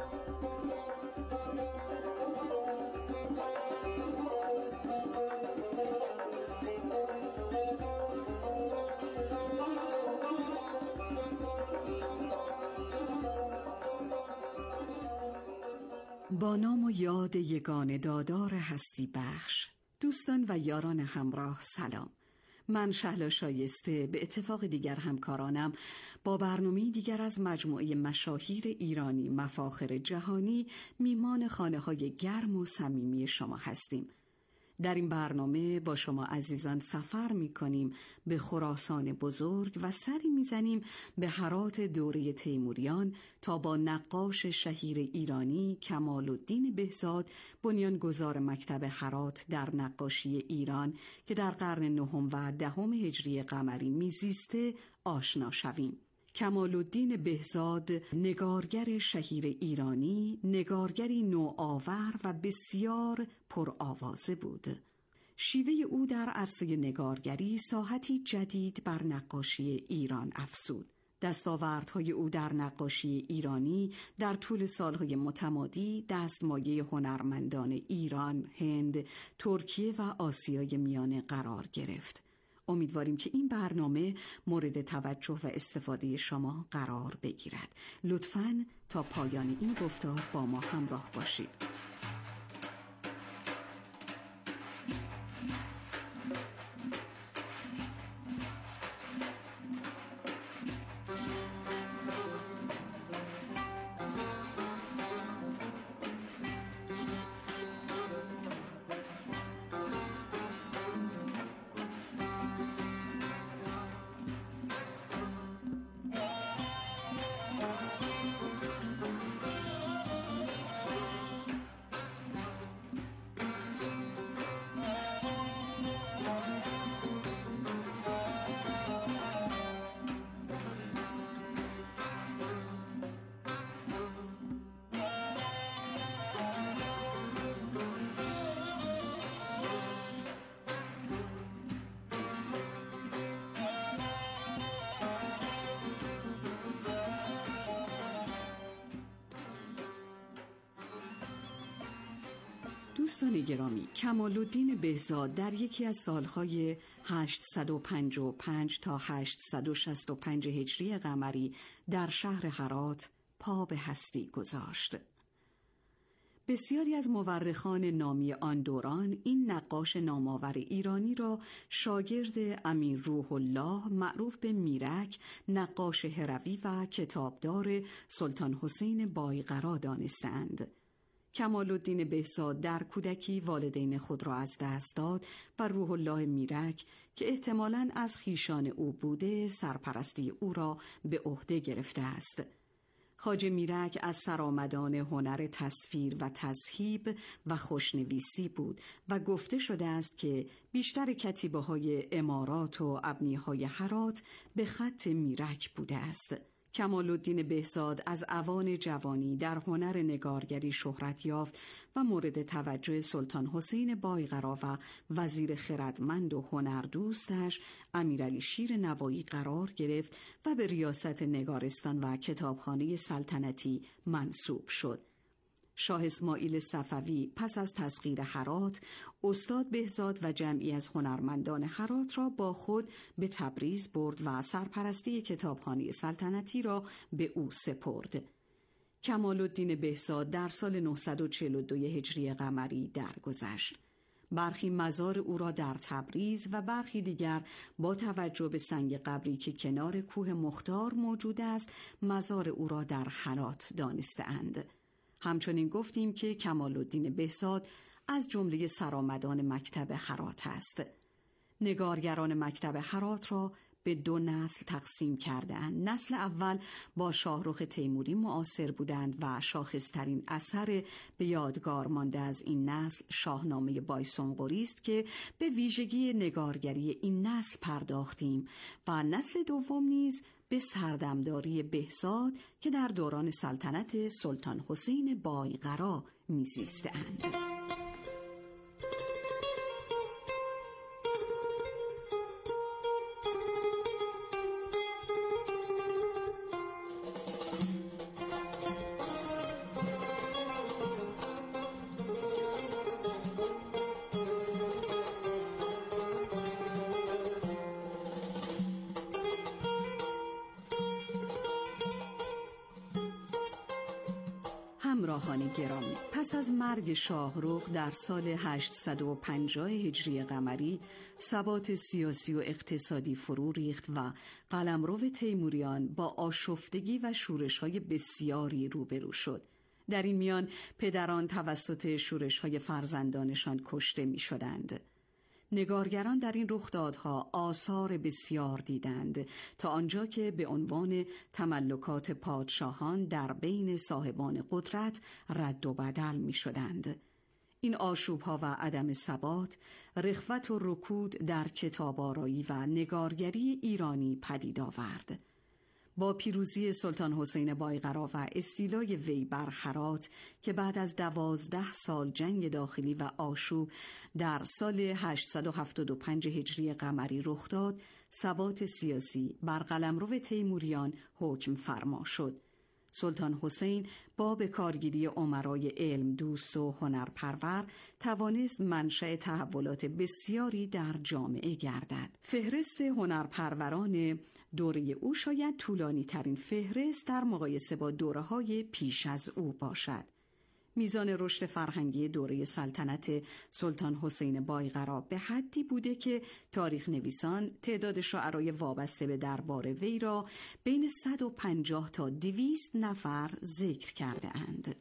با نام و یاد یگانه دادار هستی بخش، دوستان و یاران همراه سلام. من شهلا شایسته به اتفاق دیگر همکارانم با برنامه دیگر از مجموعه مشاهیر ایرانی مفاخر جهانی میمان خانه‌های گرم و صمیمی شما هستیم. در این برنامه با شما عزیزان سفر می‌کنیم به خراسان بزرگ و سری می‌زنیم به هرات دوره تیموریان تا با نقاش شهیر ایرانی کمال‌الدین بهزاد، بنیانگذار مکتب هرات در نقاشی ایران که در قرن نهم و دهم هجری قمری میزیسته آشنا شویم. کمال‌الدین بهزاد نگارگر شهیر ایرانی، نگارگری نوآور و بسیار پرآوازه بود. شیوه او در عرصه نگارگری ساحتی جدید بر نقاشی ایران افزود. دستاوردهای او در نقاشی ایرانی در طول سالهای متمادی دستمایه هنرمندان ایران، هند، ترکیه و آسیای میانه قرار گرفت. امیدواریم که این برنامه مورد توجه و استفاده شما قرار بگیرد. لطفاً تا پایان این گفتار با ما همراه باشید. دوستان گرامی، کمال‌الدین بهزاد در یکی از سالهای هشتصد و پنجاه و پنج تا هشتصد و شصت و پنج هجری قمری در شهر هرات پا به هستی گذاشت. بسیاری از مورخان نامی آن دوران این نقاش نامآور ایرانی را شاگرد امیر روح الله معروف به میرک، نقاش هروی و کتابدار سلطان حسین بایقرا دانستند. کمال‌الدین بهزاد در کودکی والدین خود را از دست داد و روح الله میرک که احتمالاً از خویشان او بوده سرپرستی او را به عهده گرفته است. خواجه میرک از سرآمدان هنر تصویر و تذهیب و خوشنویسی بود و گفته شده است که بیشتر کتیبه‌های امارات و ابنیه‌های هرات به خط میرک بوده است. کمال‌الدین بهزاد از اوان جوانی در هنر نگارگری شهرت یافت و مورد توجه سلطان حسین بایقرا و وزیر خردمند و هنردوستش امیرعلی شیر نوایی قرار گرفت و به ریاست نگارستان و کتابخانه سلطنتی منصوب شد. شاه اسماعیل صفوی پس از تسخیر هرات، استاد بهزاد و جمعی از هنرمندان هرات را با خود به تبریز برد و سرپرستی کتابخانه سلطنتی را به او سپرد. کمال‌الدین بهزاد در سال نهصد و چهل و دو هجری قمری درگذشت. برخی مزار او را در تبریز و برخی دیگر با توجه به سنگ قبری که کنار کوه مختار موجود است، مزار او را در هرات دانسته‌اند. همچنین گفتیم که کمال‌الدین بهزاد از جمله سرآمدان مکتب هرات است. نگارگران مکتب هرات را به دو نسل تقسیم کردند. نسل اول با شاهرخ تیموری معاصر بودند و شاخصترین اثر به یادگار مانده از این نسل شاهنامه بایسونقری است که به ویژگی نگارگری این نسل پرداختیم و نسل دوم نیز به سردمداری بهزاد که در دوران سلطنت سلطان حسین بایقرا میزیستند. همراهان گرامی، پس از مرگ شاهرخ در سال هشتصد و پنجاه هجری قمری ثبات سیاسی و اقتصادی فرو ریخت و قلمرو تیموریان با آشفتگی و شورش‌های بسیاری روبرو شد. در این میان پدران توسط شورش‌های فرزندانشان کشته می‌شدند. نگارگران در این رخدادها آثار بسیار دیدند تا آنجا که به عنوان تملکات پادشاهان در بین صاحبان قدرت رد و بدل می شدند. این آشوب‌ها و عدم ثبات رخوت و رکود در کتاب‌آرایی و نگارگری ایرانی پدید آورد. با پیروزی سلطان حسین بایقرا و استیلای وی بر هرات که بعد از دوازده سال جنگ داخلی و آشوب در سال هشتصد و هفتاد و پنج هجری قمری رخ داد، ثبات سیاسی بر قلمرو تیموریان حکم فرما شد. سلطان حسین با به کارگیری امرای علم دوست و هنرپرور توانست منشأ تحولات بسیاری در جامعه گردد. فهرست هنرپروران دوره او شاید طولانی ترین فهرست در مقایسه با دوره‌های پیش از او باشد. میزان رشد فرهنگی دوره سلطنت سلطان حسین بایقرا به حدی بوده که تاریخ نویسان تعداد شاعرای وابسته به دربار وی را بین صد و پنجاه تا دویست نفر ذکر کرده اند.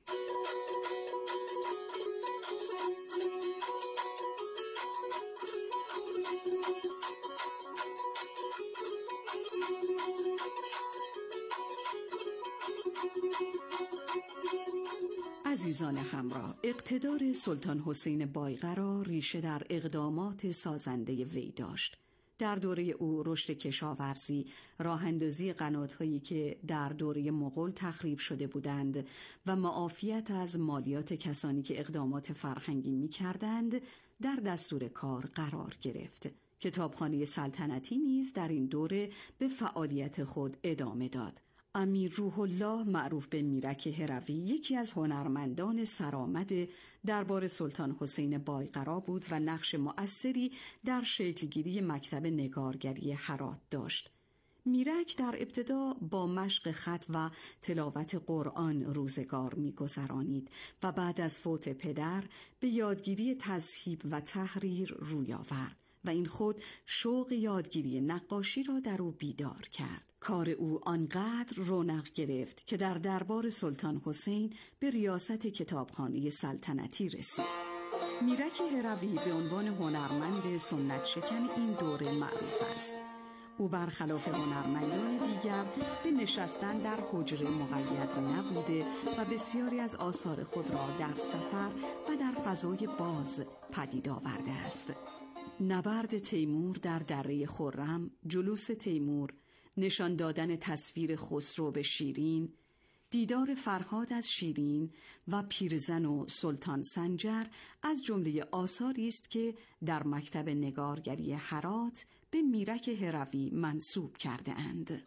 عزیزان همراه، اقتدار سلطان حسین بایقرا ریشه در اقدامات سازنده وی داشت. در دوره او رشد کشاورزی، راهاندازی قنات‌هایی که در دوره مغول تخریب شده بودند و معافیت از مالیات کسانی که اقدامات فرهنگی می‌کردند در دستور کار قرار گرفت. کتابخانه سلطنتی نیز در این دوره به فعالیت خود ادامه داد. امیر روح الله معروف به میرک هروی یکی از هنرمندان سرآمد دربار سلطان حسین بایقرا بود و نقش مؤثری در شکلگیری مکتب نگارگری هرات داشت. میرک در ابتدا با مشق خط و تلاوت قرآن روزگار می‌گذرانید و بعد از فوت پدر به یادگیری تذهیب و تحریر روی آورد و این خود شوق یادگیری نقاشی را در او بیدار کرد. کار او آنقدر رونق گرفت که در دربار سلطان حسین به ریاست کتابخانه سلطنتی رسید. میرک هروی به عنوان هنرمند سنت شکن این دوره معروف است. او برخلاف هنرمندان دیگر به نشستن در حجره مقید نبوده و بسیاری از آثار خود را در سفر و در فضای باز پدید آورده است. نبرد تیمور در دره خرم، جلوس تیمور، نشان دادن تصویر خسرو به شیرین، دیدار فرهاد از شیرین و پیرزن و سلطان سنجر از جمله آثاری است که در مکتب نگارگری هرات به میرک هروی منسوب کرده اند.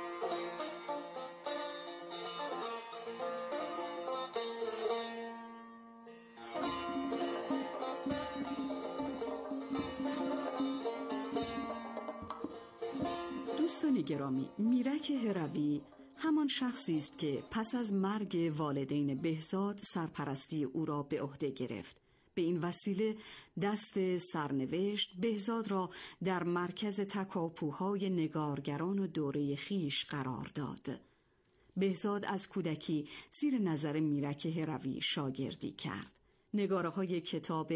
دوستان گرامی، میرک هروی همان شخصی است که پس از مرگ والدین بهزاد سرپرستی او را به عهده گرفت. به این وسیله دست سرنوشت بهزاد را در مرکز تکاپوهای نگارگران و دوره خیش قرار داد. بهزاد از کودکی زیر نظر میرک هروی شاگردی کرد. نگاره های کتاب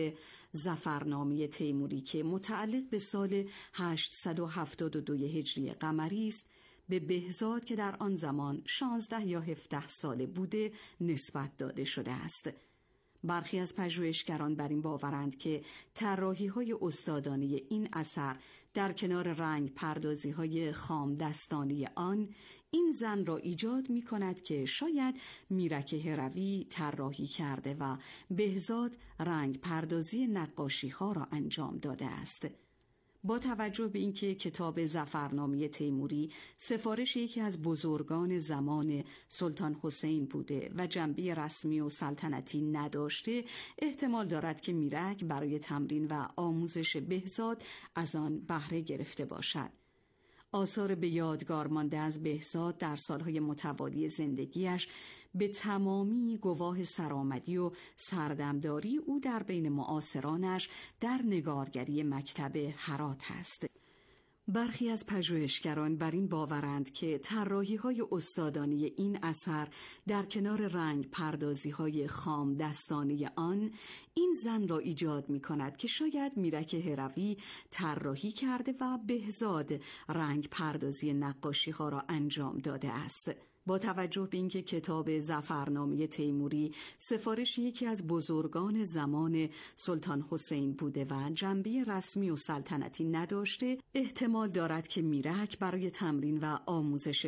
ظفرنامه تیموری که متعلق به سال هشتصد و هفتاد و دو هجری قمری است، به بهزاد که در آن زمان شانزده یا هفده ساله بوده نسبت داده شده است. برخی از پژوهشگران بر این باورند که طراحی‌های استادانه این اثر در کنار رنگ پردازی‌های خام دستانی آن، این زن را ایجاد می‌کند که شاید میرک هروی طراحی کرده و بهزاد رنگ پردازی نقاشی‌ها را انجام داده است. با توجه به اینکه کتاب ظفرنامه تیموری سفارش یکی از بزرگان زمان سلطان حسین بوده و جنبه رسمی و سلطنتی نداشته، احتمال دارد که میرک برای تمرین و آموزش بهزاد از آن بهره گرفته باشد. آثار به یادگار مانده از بهزاد در سالهای متوالی زندگیش به تمامی گواه سرآمدی و سردمداری او در بین معاصرانش در نگارگری مکتب هرات است. برخی از پژوهشگران بر این باورند که طراحی‌های استادانه این اثر در کنار رنگ پردازی‌های خام دستانه آن، این زن را ایجاد می‌کند که شاید میرک هروی طراحی کرده و بهزاد رنگ پردازی نقاشی‌ها را انجام داده است. با توجه به اینکه کتاب ظفرنامه تیموری سفارش یکی از بزرگان زمان سلطان حسین بوده و جنبه رسمی و سلطنتی نداشته، احتمال دارد که میرک برای تمرین و آموزش